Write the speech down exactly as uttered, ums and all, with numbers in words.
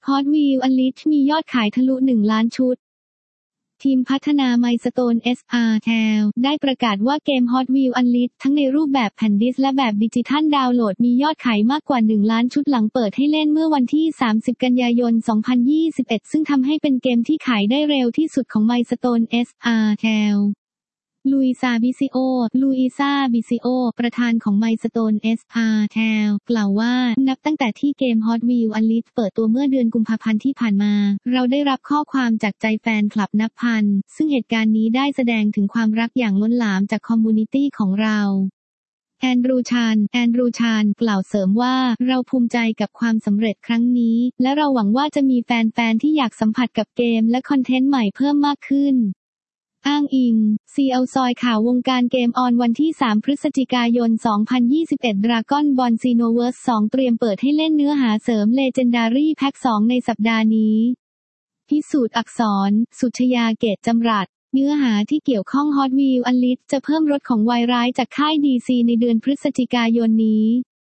Hot Wheels Unleashed มียอดขายทะลุหนึ่งล้านชุดทีมพัฒนา Milestone เอส อาร์ แอล ได้ประกาศว่าเกม Hot Wheels Unleashed ทั้งในรูปแบบแผ่นดิสก์และแบบดิจิทัลดาวน์โหลดมียอดขายมากกว่าหนึ่งล้านชุดหลังเปิดให้เล่นเมื่อวันที่สามสิบกันยายนสองพันยี่สิบเอ็ดซึ่งทำให้เป็นเกมที่ขายได้เร็วที่สุดของ Milestone เอส อาร์ แอลลุยซา บิซิโอ ลุยซา บิซิโอ ประธานของ Milestone เอส อาร์ แอล กล่าวว่านับตั้งแต่ที่เกม Hot Wheels Unleashed เปิดตัวเมื่อเดือนกุมภาพันธ์ที่ผ่านมาเราได้รับข้อความจากใจแฟนคลับนับพันซึ่งเหตุการณ์นี้ได้แสดงถึงความรักอย่างล้นหลามจากคอมมูนิตี้ของเราแอนดรูชาน แอนดรูชาน กล่าวเสริมว่าเราภูมิใจกับความสำเร็จครั้งนี้และเราหวังว่าจะมีแฟนๆที่อยากสัมผัสกับเกมและคอนเทนต์ใหม่เพิ่มมากขึ้นอ้างอิง ซี แอล ซอยข่าววงการเกมออนวันที่สามพฤศจิกายนสองพันยี่สิบเอ็ด Dragon Ball Xenoverse สองเตรียมเปิดให้เล่นเนื้อหาเสริม Legendary Pack สองในสัปดาห์นี้พิสูจน์อักษร สุชยาเกตจำรัดเนื้อหาที่เกี่ยวข้อง Hot Wheels Unleashed จะเพิ่มรถของวายร้ายจากค่าย ดี ซี ในเดือนพฤศจิกายนนี้